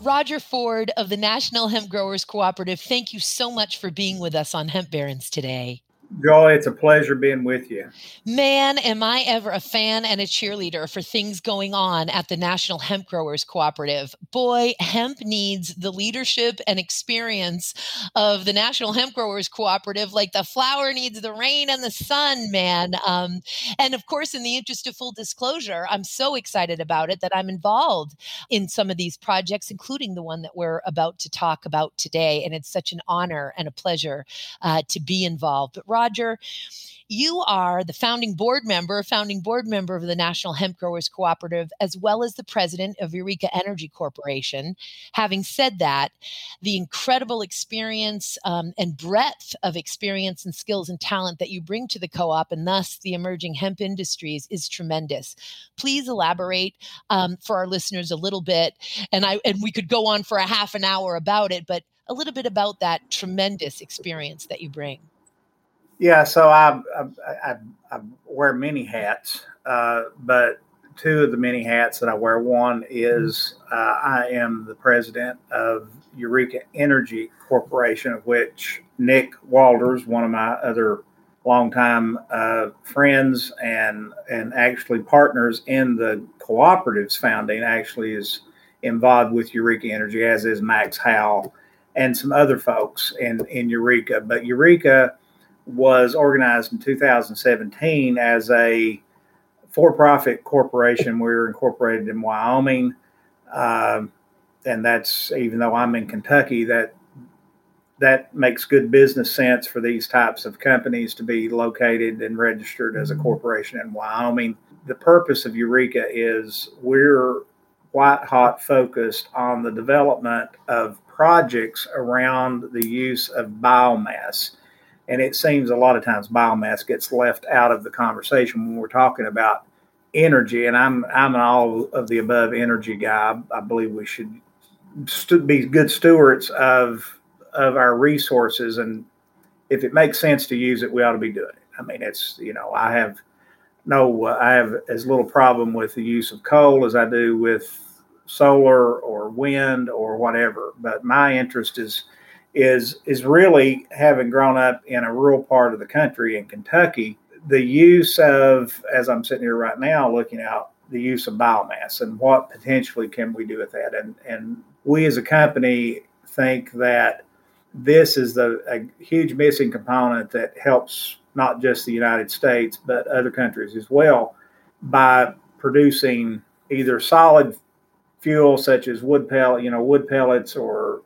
Roger Ford of the National Hemp Growers Cooperative, thank you so much for being with us on Hemp Barons today. Joy, it's a pleasure being with you. Man, am I ever a fan and a cheerleader for things going on at the National Hemp Growers Cooperative. Boy, hemp needs the leadership and experience of the National Hemp Growers Cooperative, like the flower needs the rain and the sun, man. And of course, in the interest of full disclosure, I'm so excited about it that I'm involved in some of these projects, including the one that we're about to talk about today. And it's such an honor and a pleasure to be involved. But Roger, you are the founding board member of the National Hemp Growers Cooperative, as well as the president of Eureka Energy Corporation. Having said that, the incredible experience and breadth of experience and skills and talent that you bring to the co-op and thus the emerging hemp industries is tremendous. Please elaborate for our listeners a little bit, and we could go on for a half an hour about it, but a little bit about that tremendous experience that you bring. Yeah, so I wear many hats, but two of the many hats that I wear, one is I am the president of Eureka Energy Corporation, of which Nick Walters, one of my other longtime friends and actually partners in the cooperative's founding, actually is involved with Eureka Energy, as is Max Howell and some other folks in Eureka. But Eureka was organized in 2017 as a for-profit corporation. We were incorporated in Wyoming, and that's, even though I'm in Kentucky, that makes good business sense for these types of companies to be located and registered as a corporation in Wyoming. The purpose of Eureka is we're white hot focused on the development of projects around the use of biomass. And it seems a lot of times biomass gets left out of the conversation when we're talking about energy. And I'm an all of the above energy guy. I believe we should be good stewards of our resources. And if it makes sense to use it, we ought to be doing it. I mean, it's, I have as little problem with the use of coal as I do with solar or wind or whatever. But my interest is really, having grown up in a rural part of the country in Kentucky, the use of, as I'm sitting here right now, looking out the use of biomass and what potentially can we do with that. And we as a company think that this is a huge missing component that helps not just the United States, but other countries as well, by producing either solid fuel such as wood pellets or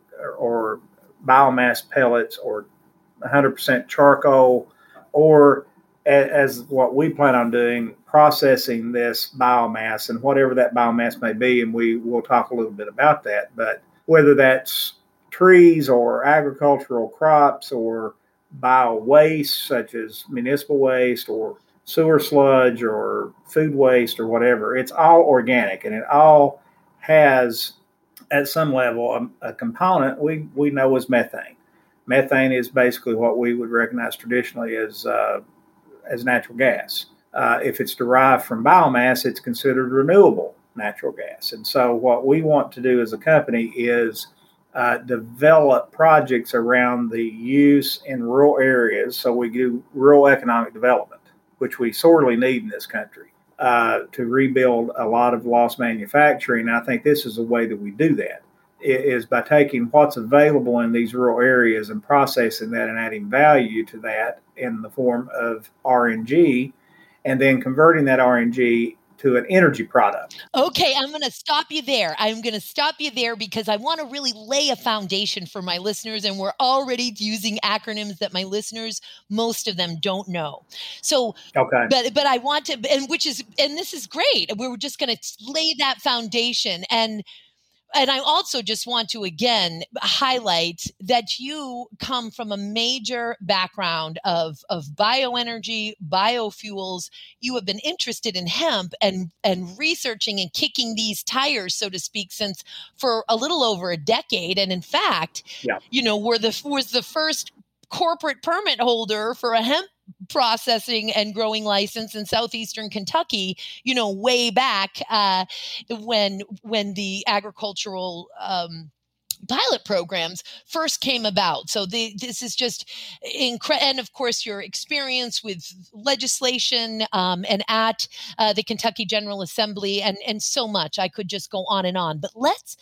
biomass pellets or 100% charcoal, or as what we plan on doing, processing this biomass and whatever that biomass may be. And we'll talk a little bit about that, but whether that's trees or agricultural crops or bio waste such as municipal waste or sewer sludge or food waste or whatever, it's all organic, and it all has at some level a component we know is methane. Methane is basically what we would recognize traditionally as natural gas. If it's derived from biomass, it's considered renewable natural gas. And so what we want to do as a company is develop projects around the use in rural areas. So we do rural economic development, which we sorely need in this country. To rebuild a lot of lost manufacturing. And I think this is a way that we do that, is by taking what's available in these rural areas and processing that and adding value to that in the form of RNG, and then converting that RNG to an energy product. Okay, I'm going to stop you there. Because I want to really lay a foundation for my listeners, and we're already using acronyms that my listeners, most of them, don't know. So, okay. But I want to, and this is great. We're just going to lay that foundation. And I also just want to, again, highlight that you come from a major background of bioenergy, biofuels. You have been interested in hemp and researching and kicking these tires, so to speak, since for a little over a decade. And in fact, was the first corporate permit holder for a hemp processing and growing license in southeastern Kentucky, way back when the agricultural pilot programs first came about. So this is just incredible. And of course, your experience with legislation and at the Kentucky General Assembly and so much. I could just go on and on. But let's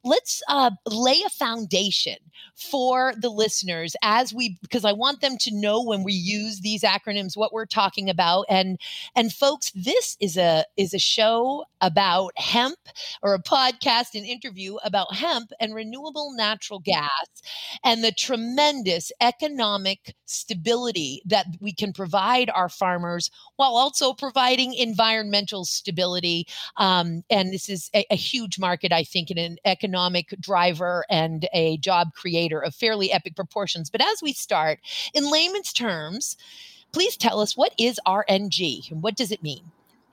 lay a foundation for the listeners because I want them to know when we use these acronyms what we're talking about. And folks, this is a show about hemp, or a podcast, an interview about hemp and renewable natural gas and the tremendous economic stability that we can provide our farmers while also providing environmental stability. And this is a huge market, I think, and an economic driver and a job creator of fairly epic proportions. But as we start, in layman's terms, please tell us, what is RNG and what does it mean?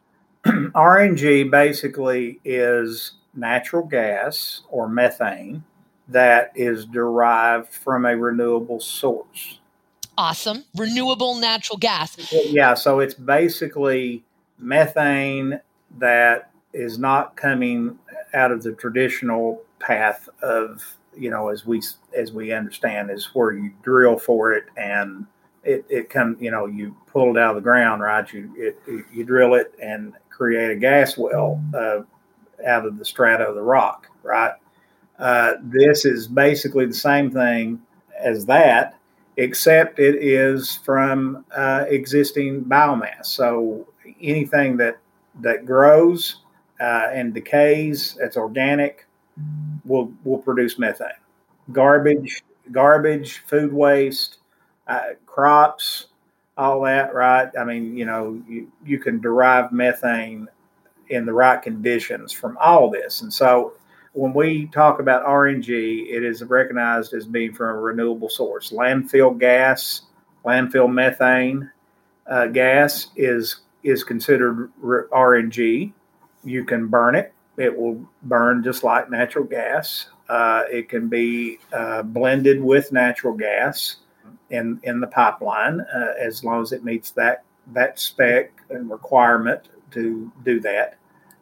RNG basically is natural gas or methane that is derived from a renewable source. Awesome. Renewable natural gas. Yeah, so it's basically methane that is not coming out of the traditional path of, as we understand, is where you drill for it and it comes, you pull it out of the ground, right? You drill it and create a gas well out of the strata of the rock, right? This is basically the same thing as that, except it is from existing biomass. So anything that grows and decays, that's organic, will produce methane. Garbage, food waste, crops, all that, right? I mean, you can derive methane in the right conditions from all this. And so when we talk about RNG, it is recognized as being from a renewable source. Landfill gas, landfill methane gas is considered RNG. You can burn it. It will burn just like natural gas. It can be blended with natural gas in the pipeline as long as it meets that spec and requirement to do that.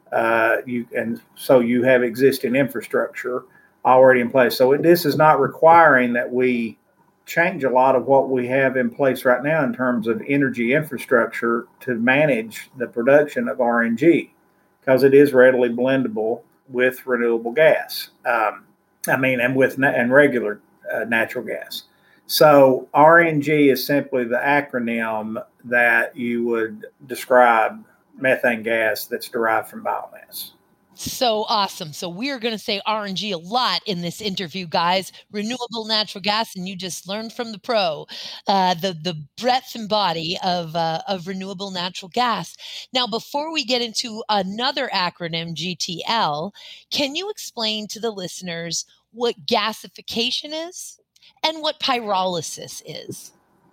So you have existing infrastructure already in place. So this is not requiring that we change a lot of what we have in place right now in terms of energy infrastructure to manage the production of RNG, because it is readily blendable with renewable gas. And regular natural gas. So RNG is simply the acronym that you would describe methane gas that's derived from biomass. So awesome. So we're going to say RNG a lot in this interview, guys. Renewable natural gas, and you just learned from the pro the breadth and body of renewable natural gas. Now, before we get into another acronym, GTL, can you explain to the listeners what gasification is and what pyrolysis is?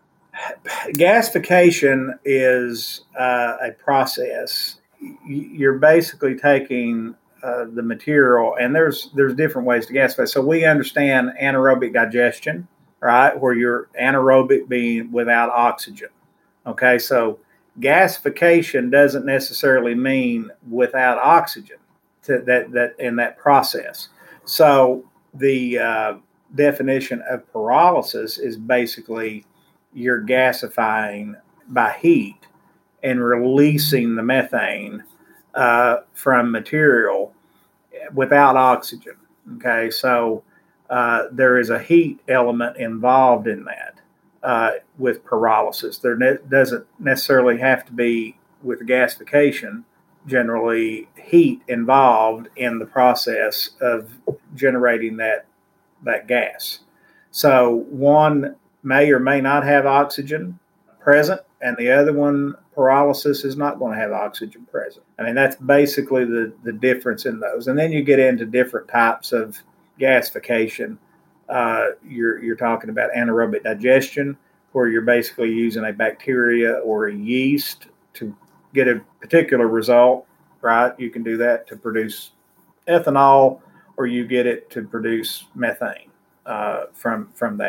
Gasification is a process. You're basically taking the material, and there's different ways to gasify. So we understand anaerobic digestion, right, where you're anaerobic being without oxygen. Okay, so gasification doesn't necessarily mean without oxygen that in that process. So the definition of pyrolysis is basically you're gasifying by heat and releasing the methane from material without oxygen. Okay, so there is a heat element involved in that with pyrolysis. There doesn't necessarily have to be, with gasification, generally heat involved in the process of generating that gas. So one may or may not have oxygen present, and the other one, pyrolysis, is not going to have oxygen present. I mean, that's basically the difference in those. And then you get into different types of gasification. You're talking about anaerobic digestion, where you're basically using a bacteria or a yeast to get a particular result, right? You can do that to produce ethanol, or you get it to produce methane from that.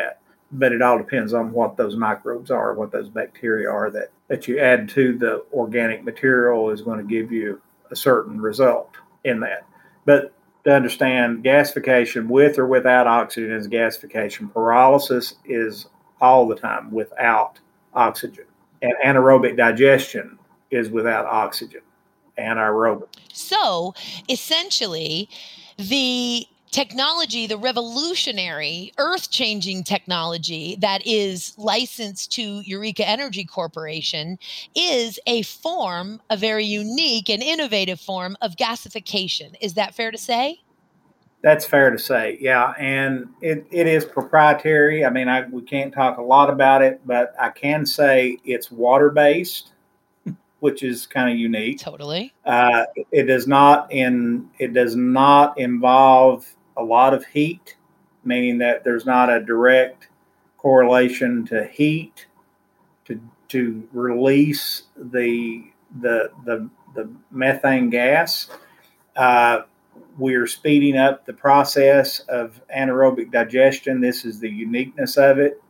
but it all depends on what those microbes are, what those bacteria are that you add to the organic material is going to give you a certain result in that. But to understand, gasification with or without oxygen is gasification. Pyrolysis is all the time without oxygen. And anaerobic digestion is without oxygen, anaerobic. So essentially, the technology, the revolutionary, earth changing technology that is licensed to Eureka Energy Corporation is a very unique and innovative form of gasification. Is that fair to say? That's fair to say, yeah. And it is proprietary. I mean, we can't talk a lot about it, but I can say it's water based, which is kind of unique. Totally. It does not involve a lot of heat, meaning that there's not a direct correlation to heat to release the methane gas. We're speeding up the process of anaerobic digestion. This is the uniqueness of it,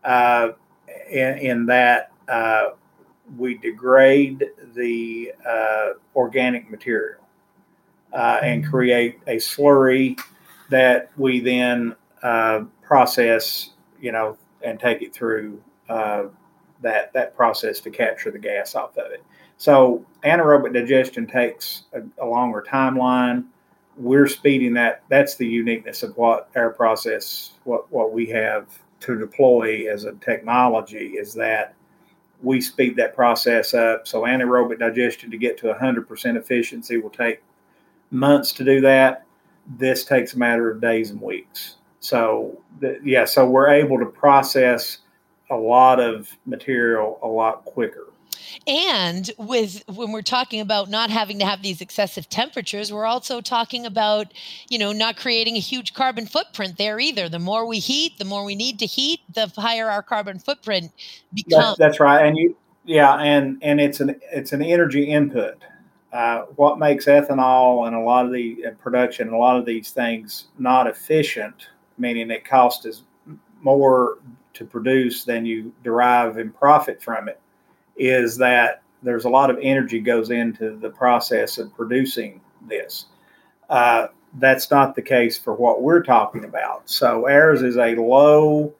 in that we degrade the organic material and create a slurry that we then process, and take it through that process to capture the gas off of it. So anaerobic digestion takes a longer timeline. We're speeding that. That's the uniqueness of what our process, what we have to deploy as a technology, is that we speed that process up. So anaerobic digestion to get to 100% efficiency will take months to do that. This takes a matter of days and weeks. So so we're able to process a lot of material a lot quicker. And when we're talking about not having to have these excessive temperatures, we're also talking about, not creating a huge carbon footprint there either. The more we heat, the more we need to heat, the higher our carbon footprint becomes. That's right. And and it's an energy input. What makes ethanol and a lot of the production, a lot of these things not efficient, meaning it costs us more to produce than you derive in profit from it, is that there's a lot of energy goes into the process of producing this. That's not the case for what we're talking about. So ours is a low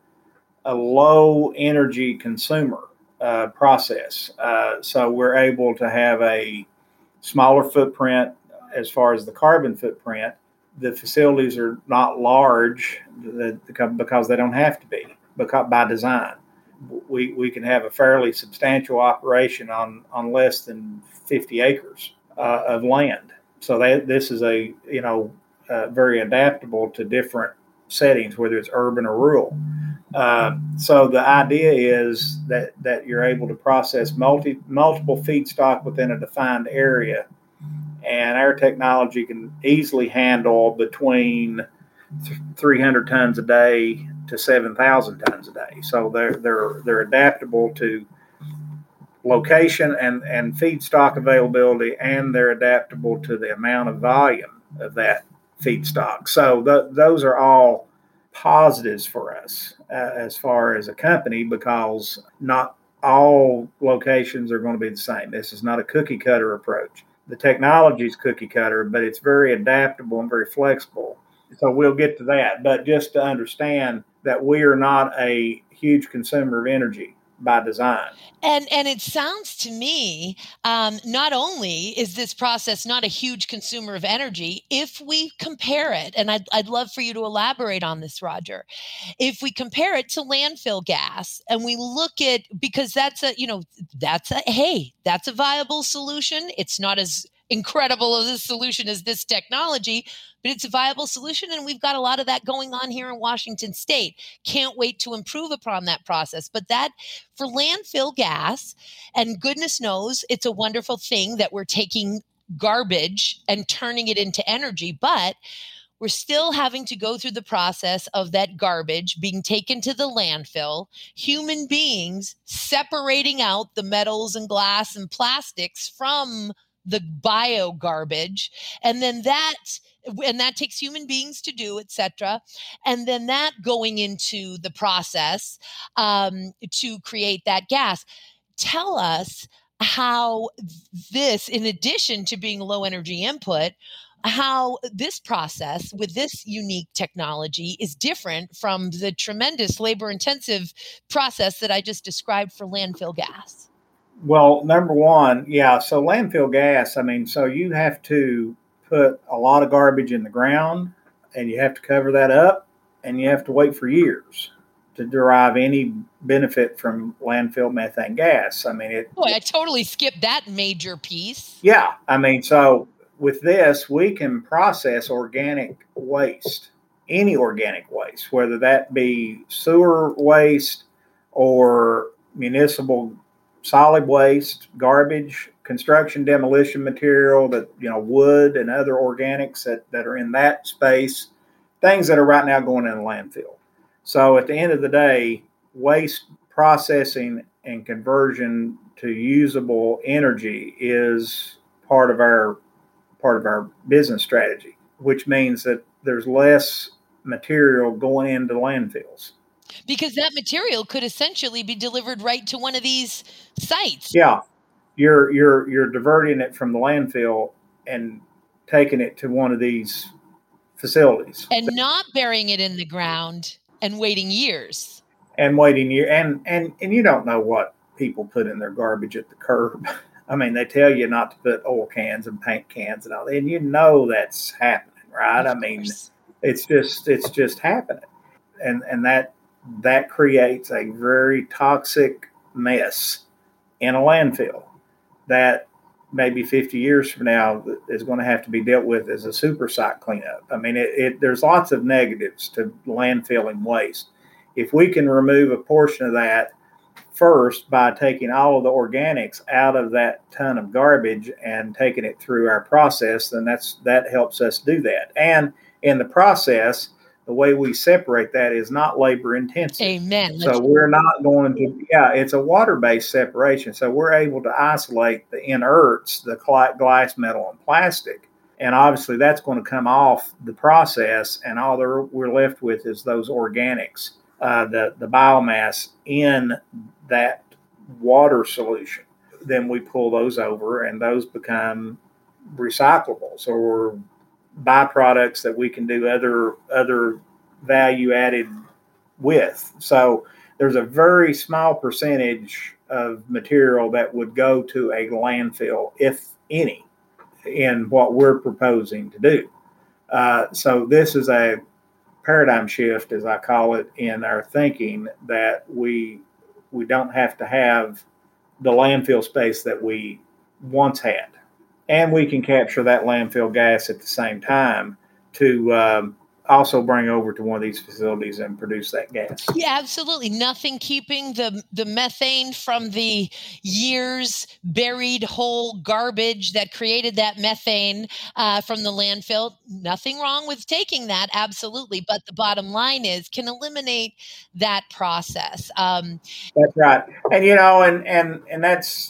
energy consumer process. So we're able to have a smaller footprint as far as the carbon footprint. The facilities are not large because they don't have to be, by design. We can have a fairly substantial operation on less than 50 acres of land. So this is very adaptable to different settings, whether it's urban or rural. So the idea is that you're able to process multiple feedstock within a defined area, and our technology can easily handle between 300 tons a day to 7,000 tons a day. So they're adaptable to location and feedstock availability, and they're adaptable to the amount of volume of that feedstock. So those are all positives for us as far as a company, because not all locations are going to be the same. This is not a cookie cutter approach. The technology is cookie cutter, but it's very adaptable and very flexible. So we'll get to that. But just to understand that we are not a huge consumer of energy by design. And it sounds to me, not only is this process not a huge consumer of energy, if we compare it, and I'd love for you to elaborate on this, Roger, if we compare it to landfill gas, and we look at, because that's a viable solution. It's not as incredible of a solution as this technology, but it's a viable solution. And we've got a lot of that going on here in Washington State. Can't wait to improve upon that process. But that, for landfill gas, and goodness knows, it's a wonderful thing that we're taking garbage and turning it into energy, but we're still having to go through the process of that garbage being taken to the landfill, human beings separating out the metals and glass and plastics from the bio garbage, and then that takes human beings to do, etc. And then that going into the process to create that gas. Tell us how this, in addition to being low energy input, how this process with this unique technology is different from the tremendous labor intensive process that I just described for landfill gas. Well, number one, yeah. So landfill gas, I mean, so you have to put a lot of garbage in the ground and you have to cover that up and you have to wait for years to derive any benefit from landfill methane gas. I mean, Boy, I totally skipped that major piece. Yeah. I mean, so with this, we can process organic waste, any organic waste, whether that be sewer waste or municipal solid waste, garbage, construction demolition material, that, you know, wood and other organics that are in that space, things that are right now going in a landfill. So at the end of the day, waste processing and conversion to usable energy is part of our business strategy, which means that there's less material going into landfills. Because that material could essentially be delivered right to one of these sites. Yeah, you're diverting it from the landfill and taking it to one of these facilities and not burying it in the ground and waiting years. And you don't know what people put in their garbage at the curb. I mean, they tell you not to put oil cans and paint cans and all, and you know that's happening, right? I mean, it's just happening, and that creates a very toxic mess in a landfill that maybe 50 years from now is going to have to be dealt with as a super site cleanup. I mean, there's lots of negatives to landfilling waste. If we can remove a portion of that first by taking all of the organics out of that ton of garbage and taking it through our process, then that helps us do that. And in the process, the way we separate that is not labor intensive. Amen. So we're not going to, it's a water-based separation. So we're able to isolate the inerts, the glass, metal, and plastic. And obviously that's going to come off the process, and all we're left with is those organics, the biomass in that water solution. Then we pull those over, and those become recyclables or byproducts that we can do other value added with. So there's a very small percentage of material that would go to a landfill, if any, in what we're proposing to do. So this is a paradigm shift, as I call it, in our thinking, that we don't have to have the landfill space that we once had. And we can capture that landfill gas at the same time to also bring over to one of these facilities and produce that gas. Yeah, absolutely. Nothing keeping the methane from the years buried whole garbage that created that methane from the landfill. Nothing wrong with taking that, absolutely. But the bottom line is, can eliminate that process. That's right. And you know, and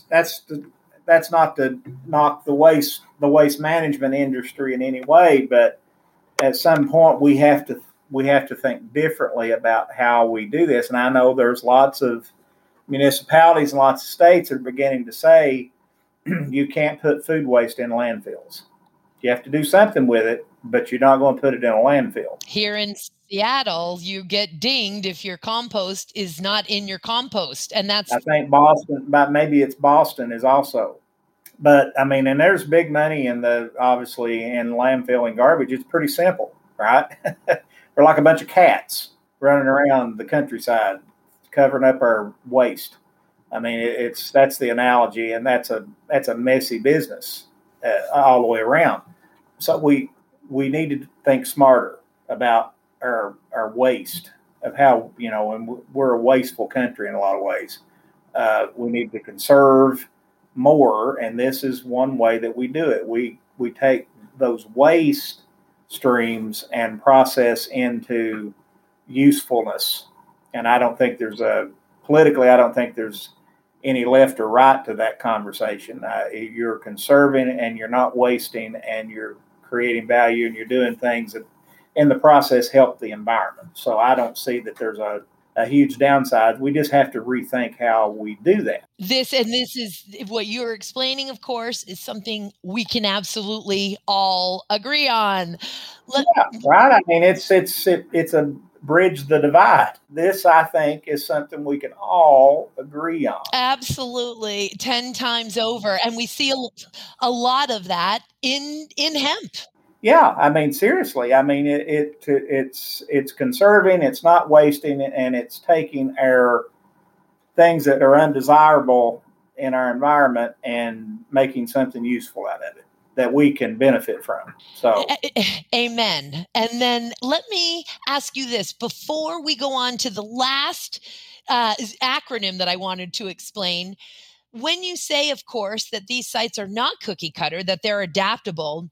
that's not to knock the waste management industry in any way, but at some point we have to think differently about how we do this. And I know there's lots of municipalities and lots of states that are beginning to say you can't put food waste in landfills. You have to do something with it, but you're not going to put it in a landfill. Here in Seattle, you get dinged if your compost is not in your compost. And that's, I think Boston, but maybe it's Boston is also. But I mean, and there's big money obviously in landfill and garbage. It's pretty simple, right? We're like a bunch of cats running around the countryside, covering up our waste. I mean, that's the analogy, and that's a messy business all the way around. So we need to think smarter about our waste, of how, you know, and we're a wasteful country in a lot of ways. We need to conserve more, and this is one way that we do it. We take those waste streams and process into usefulness. And I don't think there's any left or right to that conversation. You're conserving and you're not wasting, and you're creating value, and you're doing things that in the process help the environment. So I don't see that there's a huge downside. We just have to rethink how we do that. This is what you're explaining, of course, is something we can absolutely all agree on. Yeah, right. I mean, it's a bridge the divide. This, I think, is something we can all agree on. Absolutely, 10 times over, and we see a lot of that in hemp. Yeah, I mean, seriously. I mean, it's conserving, it's not wasting, and it's taking our things that are undesirable in our environment and making something useful out of it that we can benefit from. So, amen. And then let me ask you this before we go on to the last acronym that I wanted to explain. When you say, of course, that these sites are not cookie cutter, that they're adaptable,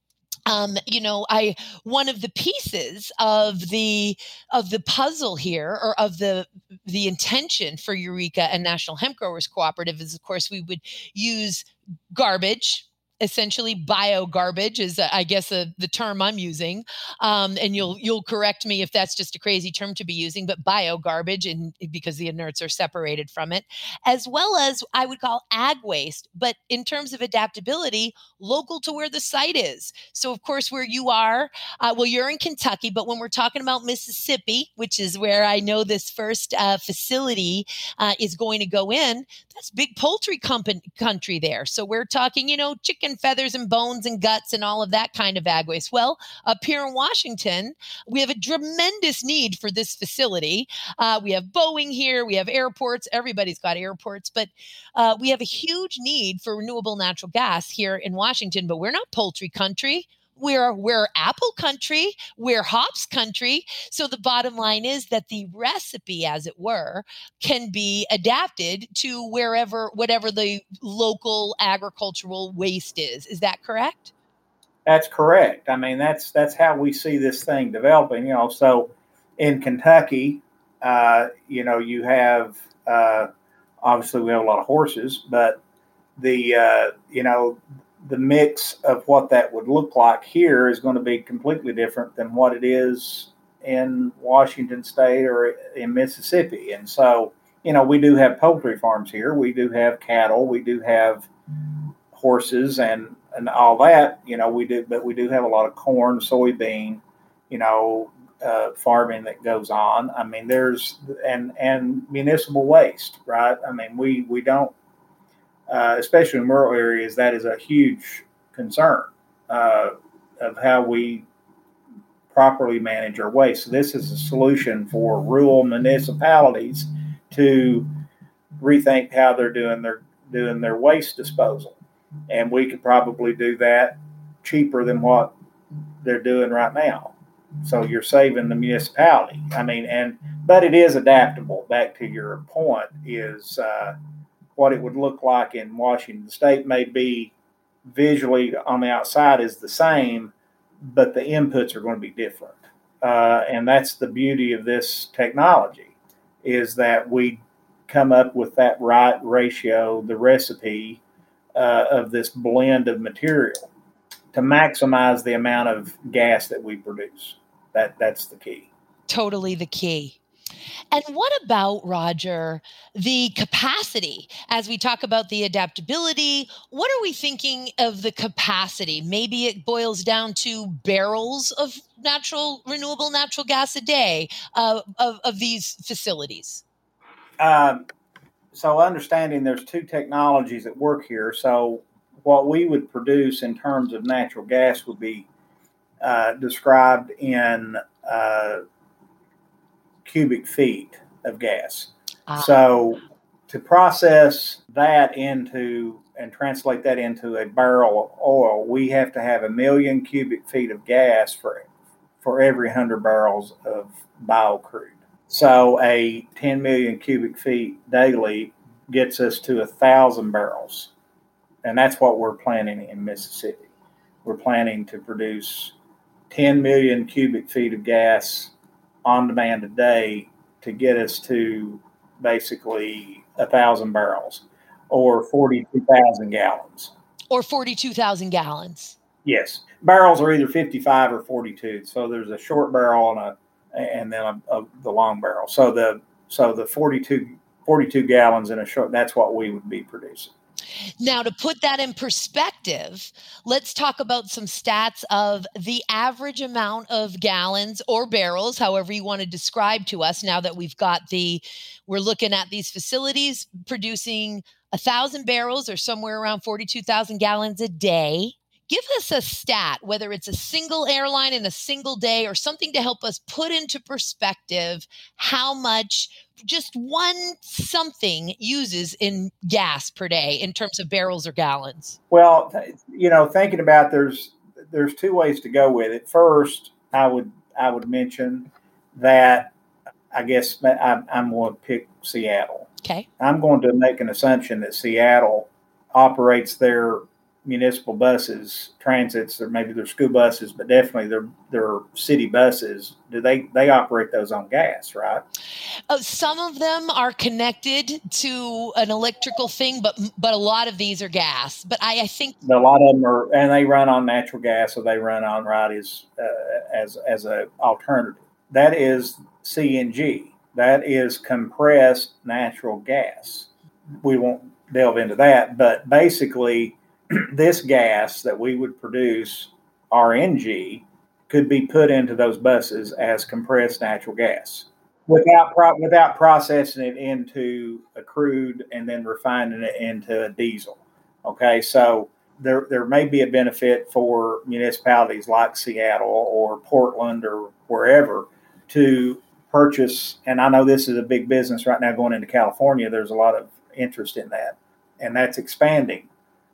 one of the pieces of the puzzle here, or of the intention for Eureka and National Hemp Growers Cooperative, is, of course, we would use garbage. Essentially, bio garbage is, I guess, the term I'm using, and you'll correct me if that's just a crazy term to be using. But bio garbage, and because the inerts are separated from it, as well as I would call ag waste, but in terms of adaptability, local to where the site is. So, of course, where you are, you're in Kentucky, but when we're talking about Mississippi, which is where I know this first facility is going to go in, that's big poultry country there. So we're talking, chicken feathers and bones and guts and all of that kind of ag waste. Well, up here in Washington, we have a tremendous need for this facility. We have Boeing here, we have airports, everybody's got airports, but we have a huge need for renewable natural gas here in Washington, but we're not poultry country. We're apple country, we're hops country. So the bottom line is that the recipe, as it were, can be adapted to whatever the local agricultural waste is. Is that correct? that's correct. I mean, that's how we see this thing developing. So in Kentucky, you have obviously we have a lot of horses, but the mix of what that would look like here is going to be completely different than what it is in Washington State or in Mississippi. And so, we do have poultry farms here. We do have cattle. We do have horses and all that. We do, but we do have a lot of corn, soybean, farming that goes on. I mean, there's and municipal waste, right? I mean, we don't. Especially in rural areas, that is a huge concern of how we properly manage our waste. So this is a solution for rural municipalities to rethink how they're doing their waste disposal, and we could probably do that cheaper than what they're doing right now. So you're saving the municipality. I mean, but it is adaptable. Back to your point is. What it would look like in Washington State may be visually on the outside is the same, but the inputs are going to be different. And that's the beauty of this technology, is that we come up with that right ratio, the recipe of this blend of material to maximize the amount of gas that we produce. That's the key. Totally the key. And what about, Roger, the capacity? As we talk about the adaptability, what are we thinking of the capacity? Maybe it boils down to barrels of renewable natural gas a day of these facilities. So understanding there's two technologies at work here. So what we would produce in terms of natural gas would be described in cubic feet of gas. So to process that into and translate that into a barrel of oil, we have to have 1 million cubic feet of gas for every 100 barrels of bio crude. So a 10 million cubic feet daily gets us to 1,000 barrels. And that's what we're planning in Mississippi. We're planning to produce 10 million cubic feet of gas on demand a day to get us to basically 1,000 barrels. or 42,000 gallons. Or 42,000 gallons. Yes, barrels are either 55 or 42. So there's a short barrel and then the long barrel. So the 42 gallons in a short, that's what we would be producing. Now, to put that in perspective, let's talk about some stats of the average amount of gallons or barrels, however you want to describe to us, now that we're looking at these facilities producing 1,000 barrels or somewhere around 42,000 gallons a day. Give us a stat, whether it's a single airline in a single day or something to help us put into perspective how much just one something uses in gas per day in terms of barrels or gallons. Well, thinking about there's two ways to go with it. First, I would mention that I guess I'm going to pick Seattle. Okay. I'm going to make an assumption that Seattle operates their municipal buses, transits, or maybe their school buses, but definitely their city buses. Do they operate those on gas, right? Some of them are connected to an electrical thing, but a lot of these are gas. But I think a lot of them are, and they run on natural gas, or they run on as a alternative. That is CNG. That is compressed natural gas. We won't delve into that, but basically, this gas that we would produce, RNG, could be put into those buses as compressed natural gas without processing it into a crude and then refining it into a diesel. Okay, so there may be a benefit for municipalities like Seattle or Portland or wherever to purchase, and I know this is a big business right now going into California. There's a lot of interest in that, and that's expanding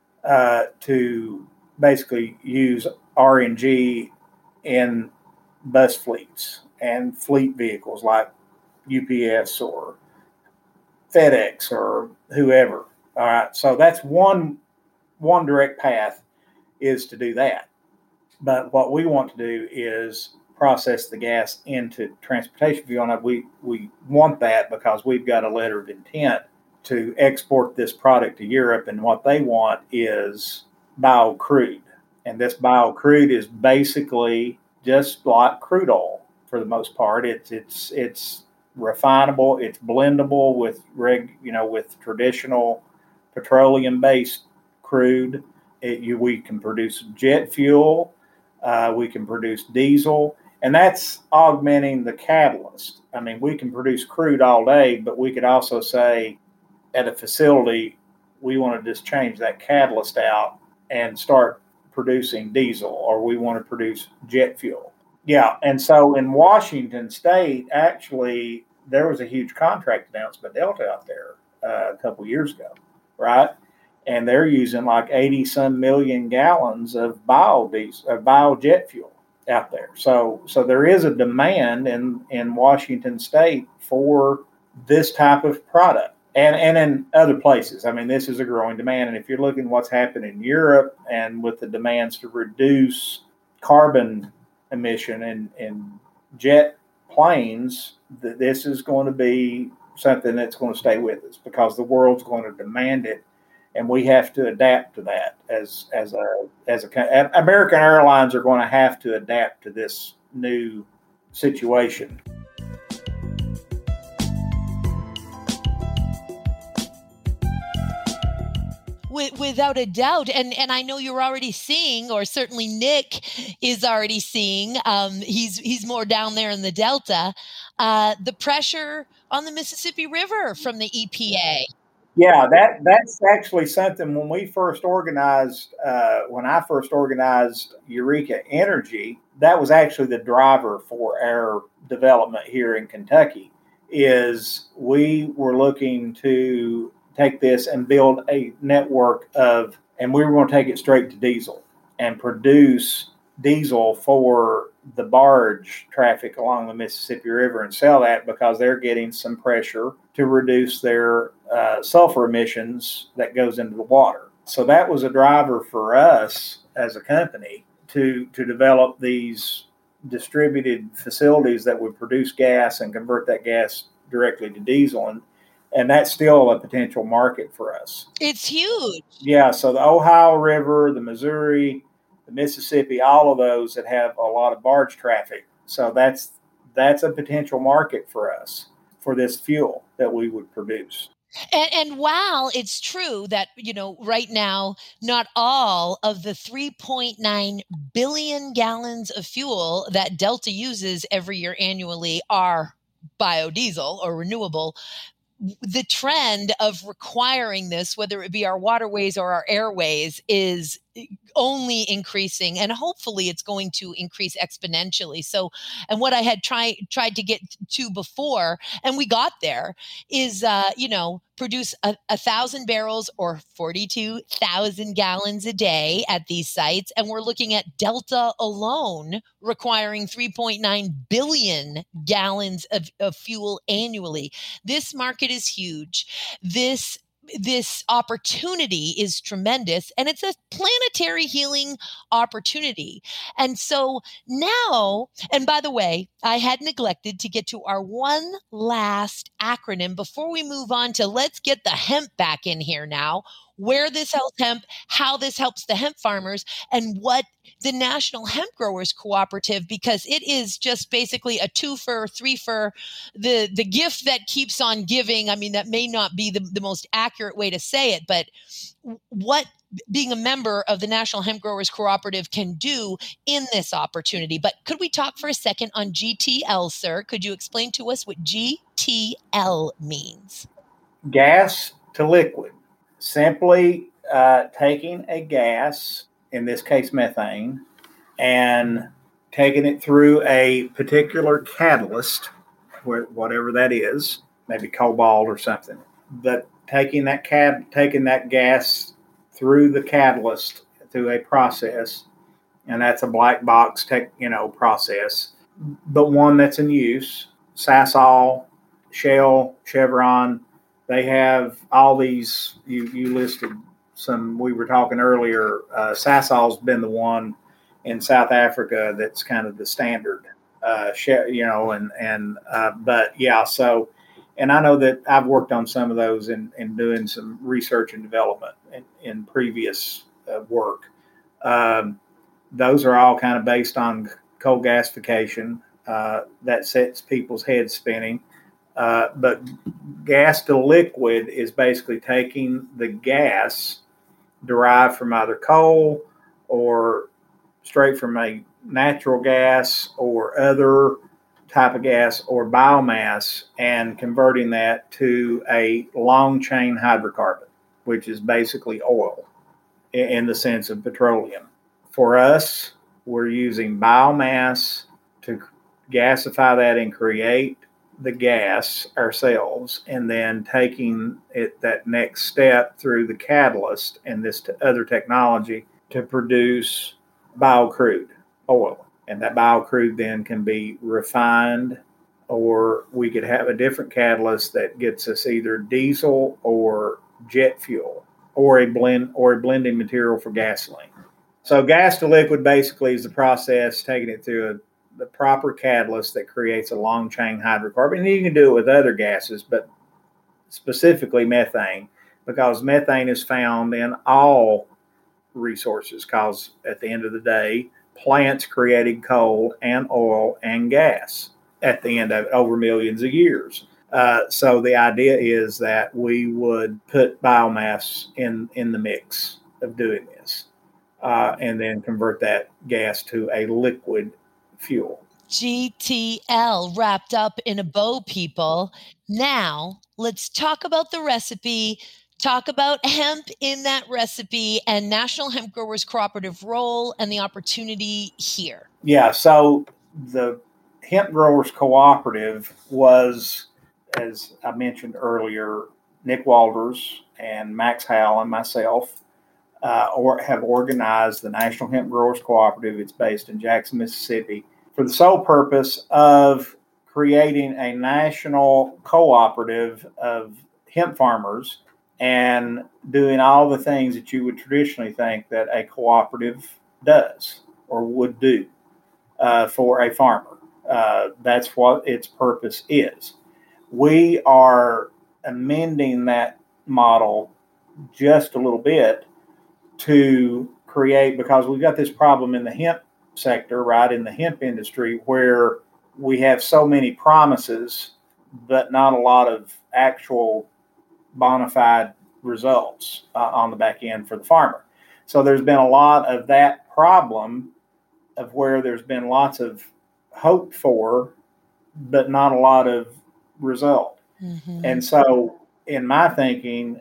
to basically use RNG in bus fleets and fleet vehicles like UPS or FedEx or whoever. All right, so that's one direct path is to do that. But what we want to do is process the gas into transportation fuel. We want that because we've got a letter of intent to export this product to Europe, and what they want is bio crude. And this bio crude is basically just like crude oil for the most part. It's refinable, it's blendable with with traditional petroleum-based crude. We can produce jet fuel, we can produce diesel, and that's augmenting the catalyst. I mean, we can produce crude all day, but we could also say at a facility, we want to just change that catalyst out and start producing diesel, or we want to produce jet fuel. Yeah, and so in Washington State, actually, there was a huge contract announced by Delta out there a couple years ago, right? And they're using like 80-some million gallons of biojet fuel out there. So there is a demand in Washington State for this type of product. And in other places. I mean, this is a growing demand. And if you're looking what's happened in Europe and with the demands to reduce carbon emission in jet planes, this is going to be something that's going to stay with us because the world's going to demand it. And we have to adapt to that as American Airlines are going to have to adapt to this new situation. Without a doubt. And I know you're already seeing, or certainly Nick is already seeing, he's more down there in the Delta, the pressure on the Mississippi River from the EPA. Yeah, that's actually something when I first organized Eureka Energy, that was actually the driver for our development here in Kentucky, is we were looking to take this and build a network and we were going to take it straight to diesel and produce diesel for the barge traffic along the Mississippi River and sell that because they're getting some pressure to reduce their sulfur emissions that goes into the water. So that was a driver for us as a company to develop these distributed facilities that would produce gas and convert that gas directly to diesel. And that's still a potential market for us. It's huge. Yeah, so the Ohio River, the Missouri, the Mississippi, all of those that have a lot of barge traffic. So that's a potential market for us for this fuel that we would produce. And while it's true that, right now, not all of the 3.9 billion gallons of fuel that Delta uses every year annually are biodiesel or renewable, the trend of requiring this, whether it be our waterways or our airways, is only increasing, and hopefully it's going to increase exponentially. So, and what I had tried to get to before, and we got there, is produce 1,000 barrels or 42,000 gallons a day at these sites, and we're looking at Delta alone requiring 3.9 billion gallons of fuel annually. This market is huge. This opportunity is tremendous, and it's a planetary healing opportunity. And so now, and by the way, I had neglected to get to our one last acronym before we move on to let's get the hemp back in here now, where this helps hemp, how this helps the hemp farmers, and what the National Hemp Growers Cooperative, because it is just basically a two-fer, three-fer, the gift that keeps on giving. I mean, that may not be the most accurate way to say it, but what being a member of the National Hemp Growers Cooperative can do in this opportunity. But could we talk for a second on GTL, sir? Could you explain to us what GTL means? Gas to liquid. Simply taking a gas, in this case methane, and taking it through a particular catalyst, whatever that is, maybe cobalt or something. But taking that gas through the catalyst through a process, and that's a black box process, but one that's in use. Sasol, Shell, Chevron, they have all these. You listed some. We were talking earlier. Sasol's been the one in South Africa that's kind of the standard. But yeah. So, and I know that I've worked on some of those in doing some research and development in previous work. Those are all kind of based on coal gasification. That sets people's heads spinning. But gas to liquid is basically taking the gas derived from either coal or straight from a natural gas or other type of gas or biomass and converting that to a long chain hydrocarbon, which is basically oil in the sense of petroleum. For us, we're using biomass to gasify that and create the gas ourselves, and then taking it that next step through the catalyst and this other technology to produce biocrude oil. And that biocrude then can be refined, or we could have a different catalyst that gets us either diesel or jet fuel or a blending material for gasoline. So gas to liquid basically is the process taking it through the proper catalyst that creates a long chain hydrocarbon. And you can do it with other gases, but specifically methane, because methane is found in all resources, because at the end of the day, plants created coal and oil and gas at the end of over millions of years. So the idea is that we would put biomass in the mix of doing this, and then convert that gas to a liquid fuel. GTL wrapped up in a bow, people. Now let's talk about the recipe. Talk about hemp in that recipe and National Hemp Growers Cooperative role and the opportunity here. Yeah, so the Hemp Growers Cooperative was, as I mentioned earlier, Nick Walters and Max Howell and myself have organized the National Hemp Growers Cooperative. It's based in Jackson, Mississippi, for the sole purpose of creating a national cooperative of hemp farmers and doing all the things that you would traditionally think that a cooperative does or would do for a farmer. That's what its purpose is. We are amending that model just a little bit to create, because we've got this problem in the hemp sector, right, in the hemp industry, where we have so many promises, but not a lot of actual bona fide results on the back end for the farmer. So there's been a lot of that problem of where there's been lots of hope for, but not a lot of result. Mm-hmm. And so in my thinking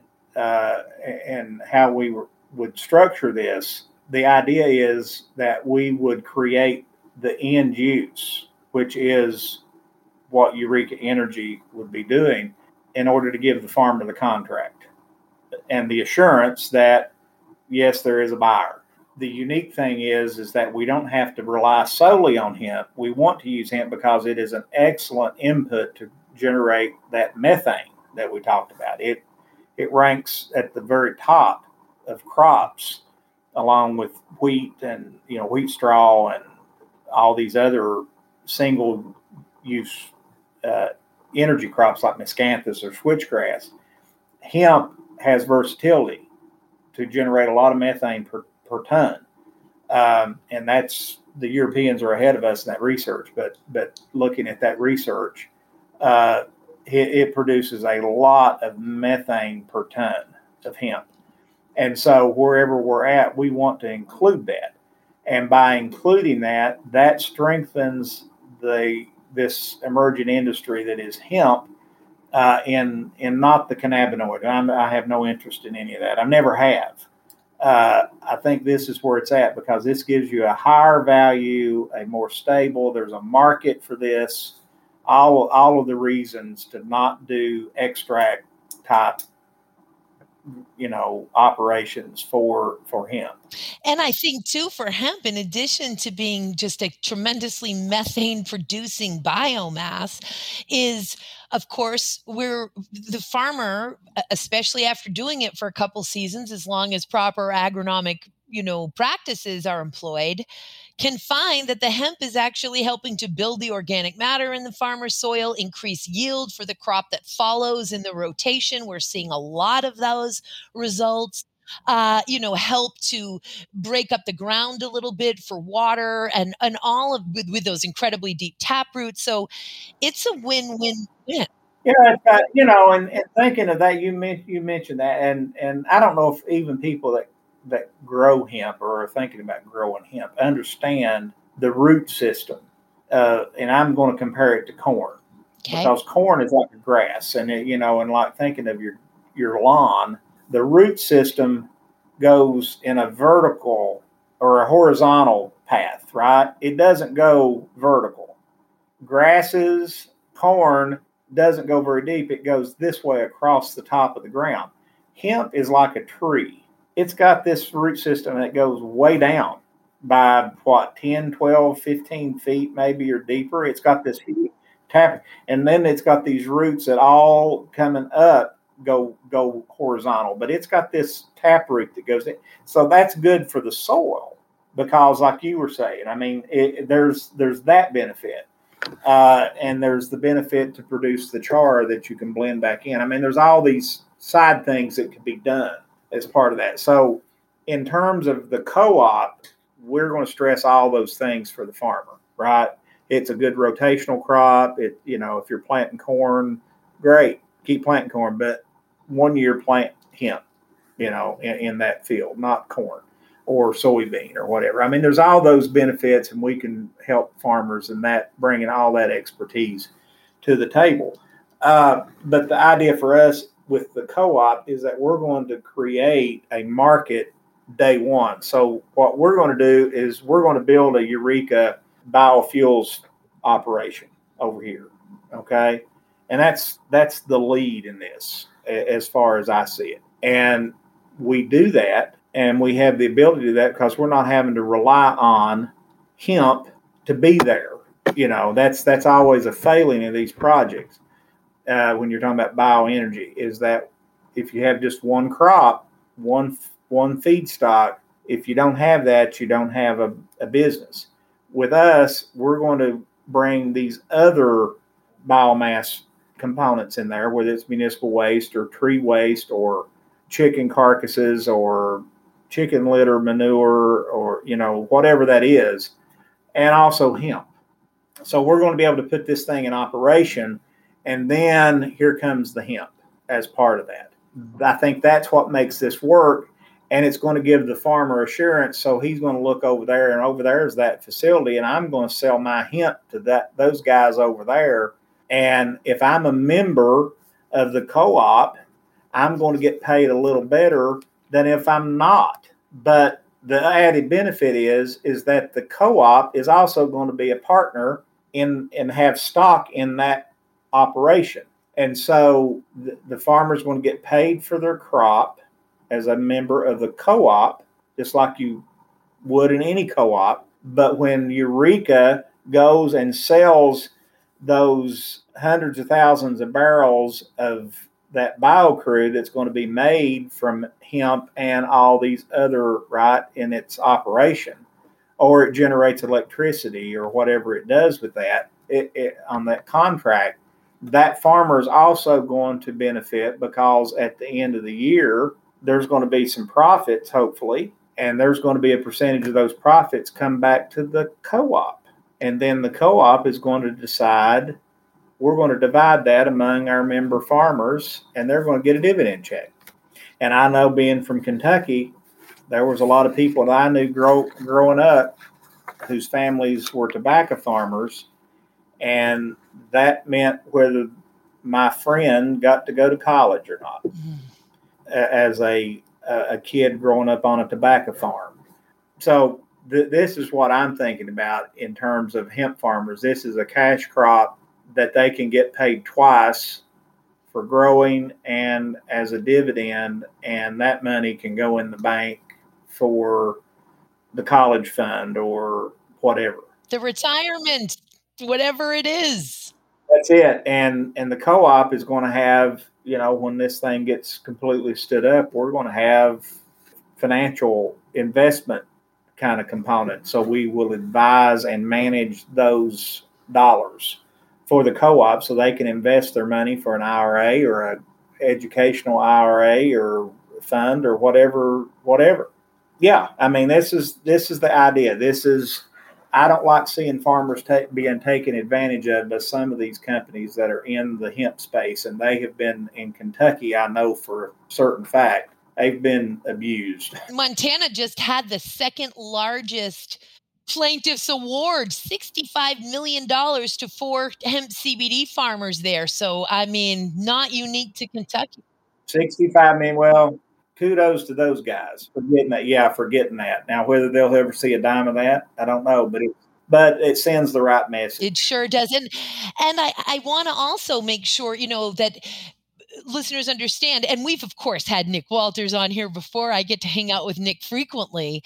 and how we would structure this, the idea is that we would create the end use, which is what Eureka Energy would be doing, in order to give the farmer the contract and the assurance that, yes, there is a buyer. The unique thing is that we don't have to rely solely on hemp. We want to use hemp because it is an excellent input to generate that methane that we talked about. It ranks at the very top of crops, along with wheat and wheat straw and all these other single use energy crops like miscanthus or switchgrass. Hemp has versatility to generate a lot of methane per ton, and that's, the Europeans are ahead of us in that research. But looking at that research, it produces a lot of methane per ton of hemp. And so wherever we're at, we want to include that. And by including that, that strengthens this emerging industry that is hemp, in not the cannabinoid. I have no interest in any of that. I never have. I think this is where it's at, because this gives you a higher value, a more stable. There's a market for this. All of the reasons to not do extract type operations for hemp. And I think too, for hemp, in addition to being just a tremendously methane producing biomass, is, of course, where the farmer, especially after doing it for a couple seasons, as long as proper agronomic practices are employed, can find that the hemp is actually helping to build the organic matter in the farmer's soil, increase yield for the crop that follows in the rotation. We're seeing a lot of those results. Help to break up the ground a little bit for water and all of with those incredibly deep tap roots. So it's a win-win-win. Yeah, and thinking of that, you mentioned that, and I don't know if even people that grow hemp or are thinking about growing hemp understand the root system. And I'm going to compare it to corn, because corn is like a grass, and and like thinking of your lawn, the root system goes in a vertical or a horizontal path, right? It doesn't go vertical. Grasses, corn doesn't go very deep. It goes this way across the top of the ground. Hemp is like a tree. It's got this root system that goes way down by 10, 12, 15 feet maybe, or deeper. It's got this tap, and then it's got these roots that all coming up go horizontal, but it's got this taproot that goes in. So that's good for the soil, because like you were saying, I mean, there's that benefit. And there's the benefit to produce the char that you can blend back in. I mean, there's all these side things that can be done as part of that. So in terms of the co-op, we're going to stress all those things for the farmer, right? It's a good rotational crop. If you're planting corn, great, keep planting corn, but 1 year plant hemp, in that field, not corn or soybean or whatever. I mean, there's all those benefits, and we can help farmers in that, bringing all that expertise to the table. But the idea for us with the co-op is that we're going to create a market day one. So what we're going to do is we're going to build a Eureka biofuels operation over here. Okay. And that's the lead in this, as far as I see it. And we do that, and we have the ability to do that because we're not having to rely on hemp to be there. That's always a failing in these projects. When you're talking about bioenergy, is that if you have just one crop, one feedstock, if you don't have that, you don't have a business. With us, we're going to bring these other biomass components in there, whether it's municipal waste or tree waste or chicken carcasses or chicken litter manure or, whatever that is, and also hemp. So we're going to be able to put this thing in operation, and then here comes the hemp as part of that. I think that's what makes this work, and it's going to give the farmer assurance. So he's going to look over there, and over there is that facility, and I'm going to sell my hemp to those guys over there. And if I'm a member of the co-op, I'm going to get paid a little better than if I'm not. But the added benefit is that the co-op is also going to be a partner in and have stock in that operation. And so the farmer's going to get paid for their crop as a member of the co-op, just like you would in any co-op. But when Eureka goes and sells those hundreds of thousands of barrels of that biocrude that's going to be made from hemp and all these other, right, in its operation, or it generates electricity or whatever it does with that on that contract, that farmer is also going to benefit, because at the end of the year, there's going to be some profits, hopefully, and there's going to be a percentage of those profits come back to the co-op. And then the co-op is going to decide, we're going to divide that among our member farmers, and they're going to get a dividend check. And I know, being from Kentucky, there was a lot of people that I knew growing up whose families were tobacco farmers, and that meant whether my friend got to go to college or not, as a kid growing up on a tobacco farm. So this is what I'm thinking about in terms of hemp farmers. This is a cash crop that they can get paid twice for growing and as a dividend, and that money can go in the bank for the college fund or whatever. The retirement, whatever it is. That's it. And the co-op is going to have, when this thing gets completely stood up, we're going to have financial investment kind of component. So we will advise and manage those dollars for the co-op so they can invest their money for an IRA or an educational IRA or fund or whatever. Yeah, I mean, this is the idea. I don't like seeing farmers being taken advantage of by some of these companies that are in the hemp space, and they have been in Kentucky, I know for a certain fact, they've been abused. Montana just had the second largest plaintiffs award, $65 million to 4 hemp CBD farmers there. So, I mean, not unique to Kentucky. 65 million, well, kudos to those guys for getting that. Yeah, for getting that. Now, whether they'll ever see a dime of that, I don't know, but it sends the right message. It sure does. And I want to also make sure, that listeners understand, and we've of course had Nick Walters on here before. I get to hang out with Nick frequently.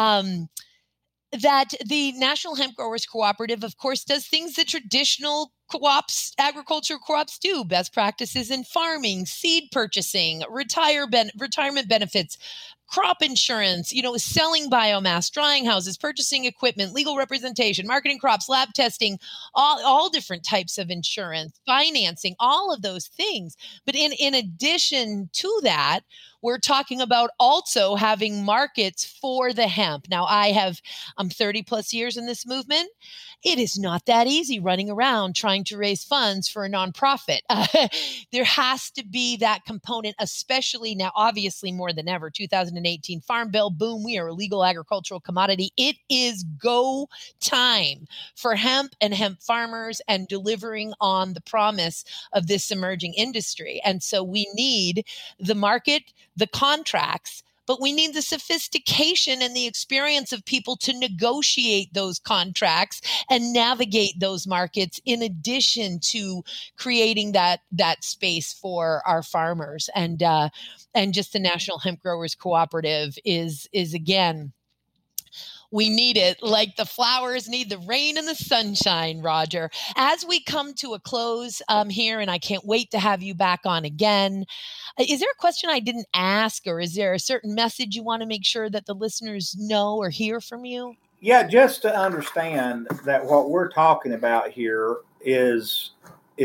That the National Hemp Growers Cooperative, of course, does things that traditional agriculture co-ops do. Best practices in farming, seed purchasing, retirement benefits, crop insurance, selling biomass, drying houses, purchasing equipment, legal representation, marketing crops, lab testing, all different types of insurance, financing, all of those things. But in addition to that, we're talking about also having markets for the hemp. Now, I'm 30 plus years in this movement. It is not that easy running around trying to raise funds for a nonprofit. There has to be that component, especially now, obviously more than ever. 2018 Farm Bill, boom, we are a legal agricultural commodity. It is go time for hemp and hemp farmers and delivering on the promise of this emerging industry. And so we need the market, the contracts, but we need the sophistication and the experience of people to negotiate those contracts and navigate those markets, in addition to creating that space for our farmers. And just the National Hemp Growers Cooperative is again, we need it like the flowers need the rain and the sunshine, Roger. As we come to a close here, and I can't wait to have you back on again, is there a question I didn't ask, or is there a certain message you want to make sure that the listeners know or hear from you? Yeah, just to understand that what we're talking about here is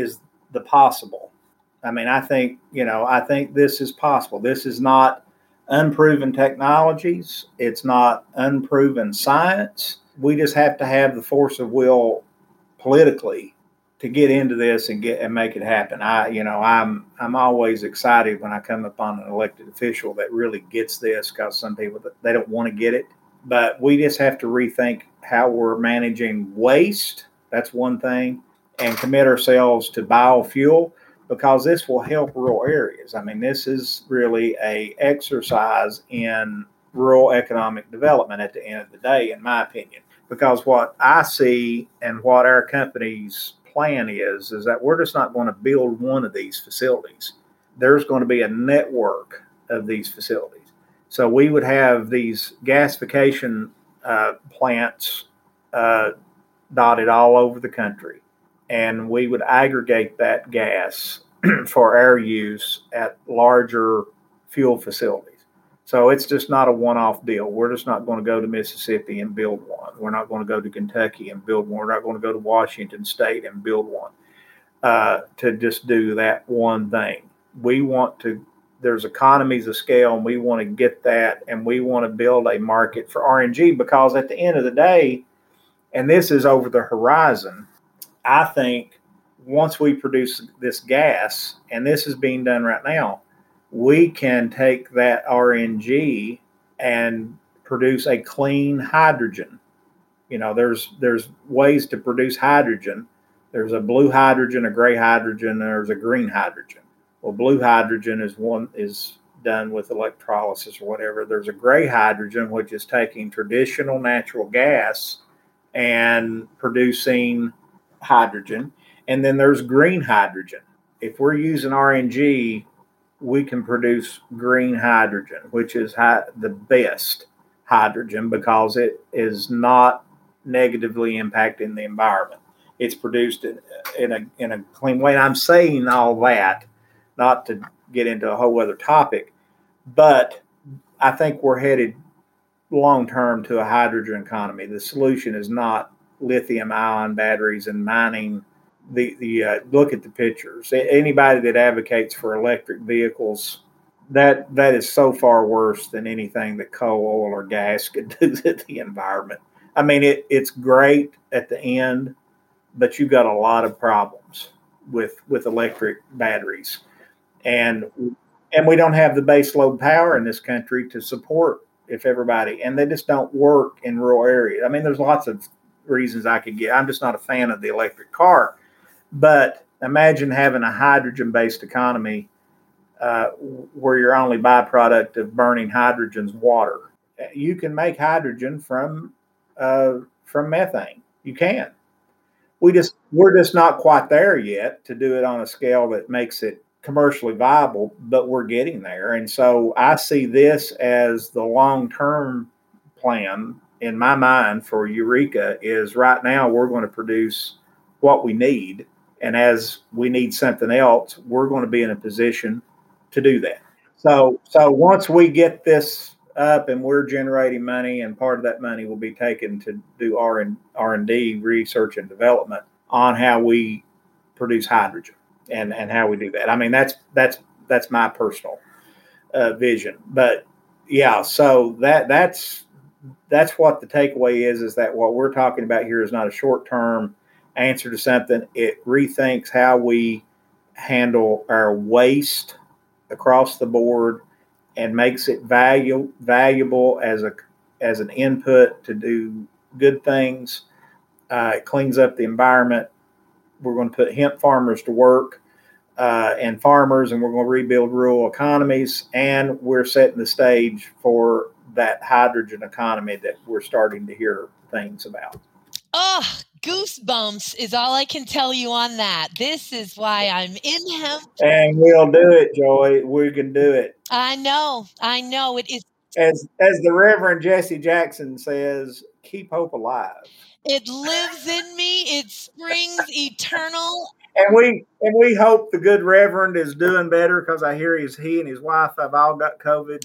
the possible. I mean, I think this is possible. This is not unproven technologies. It's not unproven science. We just have to have the force of will politically to get into this and make it happen. I'm always excited when I come upon an elected official that really gets this, because some people, they don't want to get it. But we just have to rethink how we're managing waste. That's one thing, and commit ourselves to biofuel, because this will help rural areas. I mean, this is really a exercise in rural economic development at the end of the day, in my opinion. Because what I see and what our company's plan is that we're just not going to build one of these facilities. There's going to be a network of these facilities. So we would have these gasification plants dotted all over the country, and we would aggregate that gas for our use at larger fuel facilities. So it's just not a one-off deal. We're just not going to go to Mississippi and build one. We're not going to go to Kentucky and build one. We're not going to go to Washington State and build one to just do that one thing. We want to, there's economies of scale, and we want to get that, and we want to build a market for RNG, because at the end of the day, and this is over the horizon, I think once we produce this gas, and this is being done right now, we can take that RNG and produce a clean hydrogen. There's ways to produce hydrogen. There's a blue hydrogen, a gray hydrogen, and there's a green hydrogen. Well, blue hydrogen is done with electrolysis or whatever. There's a gray hydrogen, which is taking traditional natural gas and producing hydrogen. And then there's green hydrogen. If we're using RNG, we can produce green hydrogen, which is the best hydrogen, because it is not negatively impacting the environment. It's produced in a clean way. And I'm saying all that not to get into a whole other topic, but I think we're headed long term to a hydrogen economy. The solution is not lithium ion batteries and mining. Look at the pictures. Anybody that advocates for electric vehicles, that is so far worse than anything that coal, oil, or gas could do to the environment. I mean, it's great at the end, but you've got a lot of problems with electric batteries, and we don't have the base load power in this country to support everybody, and they just don't work in rural areas. I mean, there's lots of reasons I could get. I'm just not a fan of the electric car. But imagine having a hydrogen-based economy where your only byproduct of burning hydrogen is water. You can make hydrogen from methane. You can. We're just not quite there yet to do it on a scale that makes it commercially viable, but we're getting there. And so I see this as the long-term plan in my mind for Eureka. Is right now we're going to produce what we need. And as we need something else, we're going to be in a position to do that. So once we get this up and we're generating money, and part of that money will be taken to do R&D, research and development, on how we produce hydrogen and how we do that. I mean, that's my personal vision. But yeah, so that's what the takeaway is that what we're talking about here is not a short-term answer to something. It rethinks how we handle our waste across the board and makes it valuable as an input to do good things. It cleans up the environment. We're going to put hemp farmers to work and farmers, and we're going to rebuild rural economies, and we're setting the stage for that hydrogen economy that we're starting to hear things about. Oh, goosebumps is all I can tell you on that. This is why I'm in hemp. And we'll do it, Joy. We can do it. I know. It is. As the Reverend Jesse Jackson says, keep hope alive. It lives in me. It springs eternal. And we hope the good Reverend is doing better, because I hear he and his wife have all got COVID.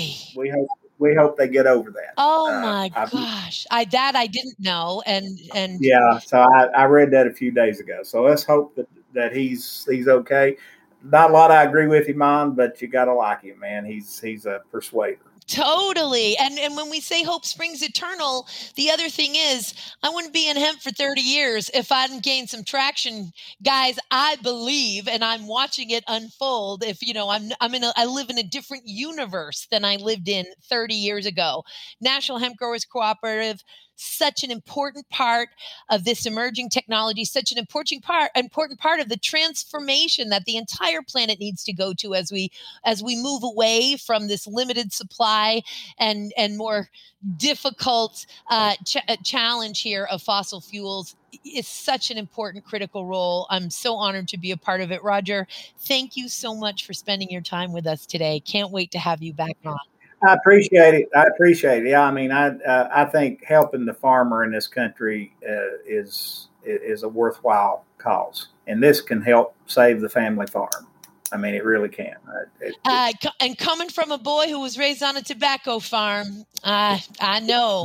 We hope they get over that. Oh my gosh. I didn't know. And yeah, so I read that a few days ago. So let's hope that that he's okay. Not a lot I agree with him on, but you got to like him, man. He's a persuader. Totally. And when we say hope springs eternal, the other thing is I wouldn't be in hemp for 30 years if I hadn't gained some traction. Guys, I believe and I'm watching it unfold. If I live in a different universe than I lived in 30 years ago. National Hemp Growers Cooperative, such an important part of this emerging technology, such an important part of the transformation that the entire planet needs to go to as we move away from this limited supply and more difficult challenge here of fossil fuels is such an important critical role. I'm so honored to be a part of it. Roger, thank you so much for spending your time with us today. Can't wait to have you back on. I appreciate it. I appreciate it. Yeah, I mean, I think helping the farmer in this country is a worthwhile cause, and this can help save the family farm. I mean, it really can. And coming from a boy who was raised on a tobacco farm, I know.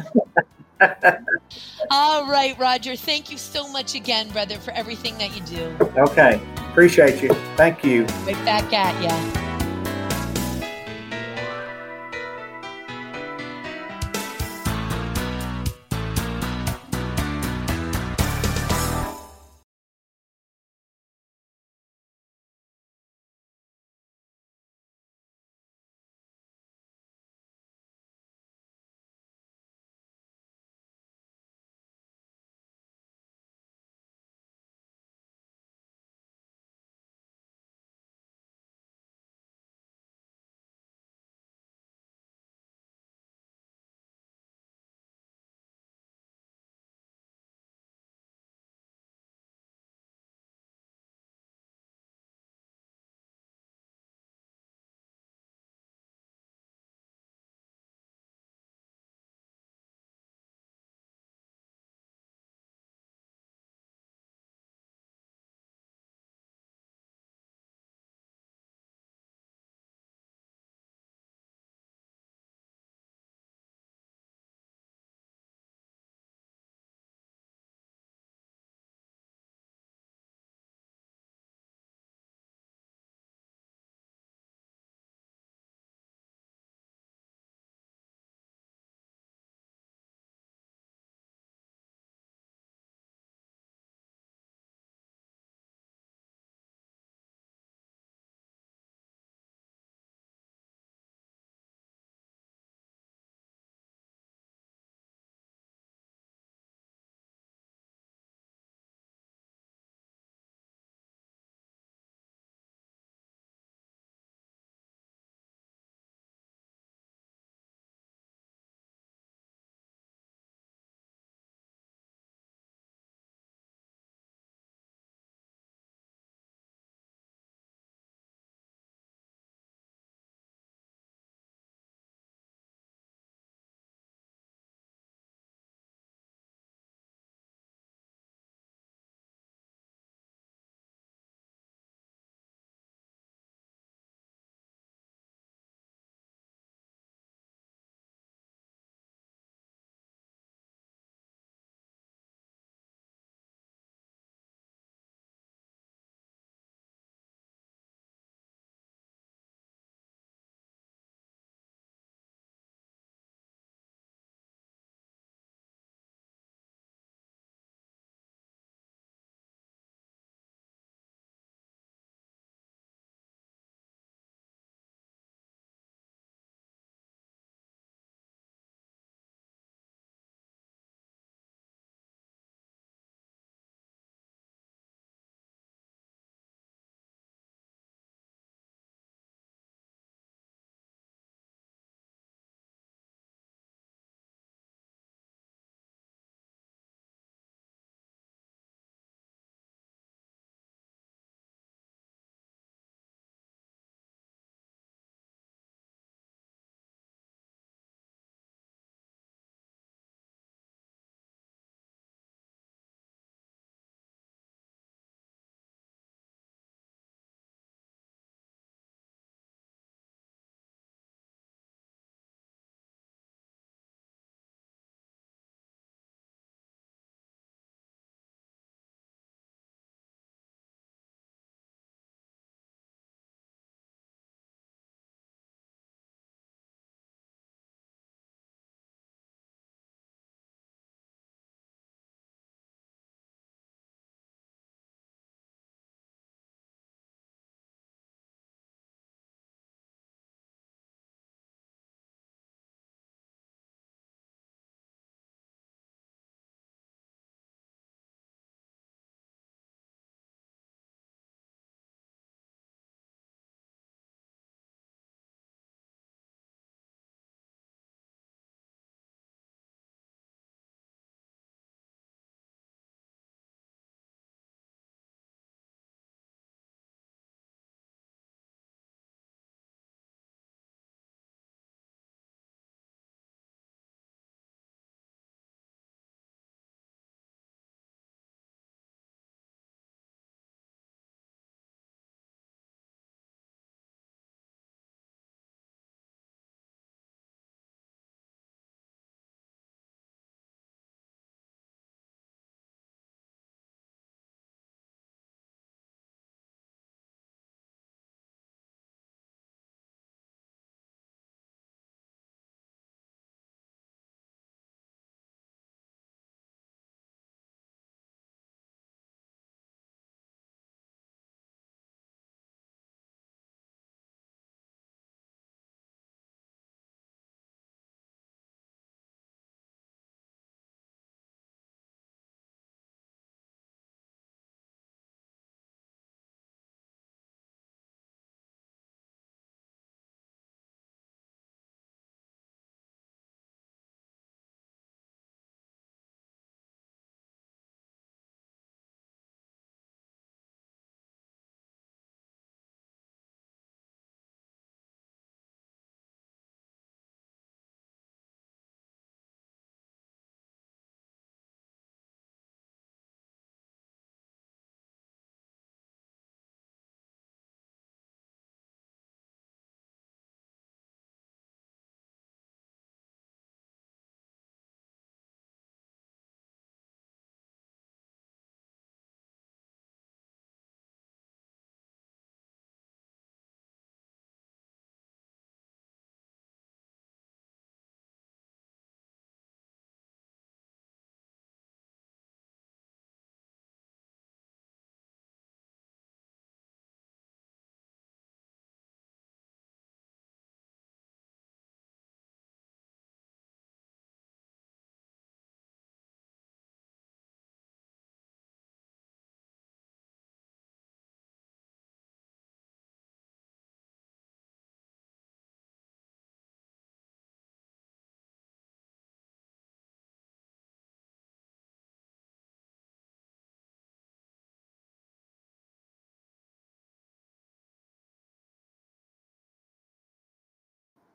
All right, Roger. Thank you so much again, brother, for everything that you do. Okay. Appreciate you. Thank you. Right back at ya.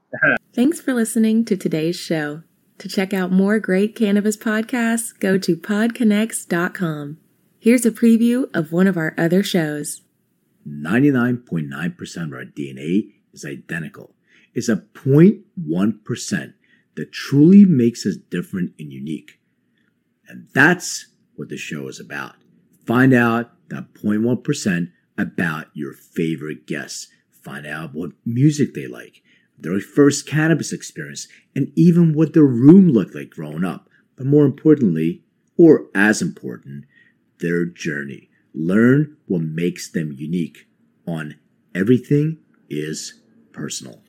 Thanks for listening to today's show. To check out more great cannabis podcasts, go to podconnects.com. Here's a preview of one of our other shows. 99.9% of our DNA is identical. It's a 0.1% that truly makes us different and unique. And that's what the show is about. Find out that 0.1% about your favorite guests. Find out what music they like, their first cannabis experience, and even what their room looked like growing up. But more importantly, or as important, their journey. Learn what makes them unique on Everything is Personal.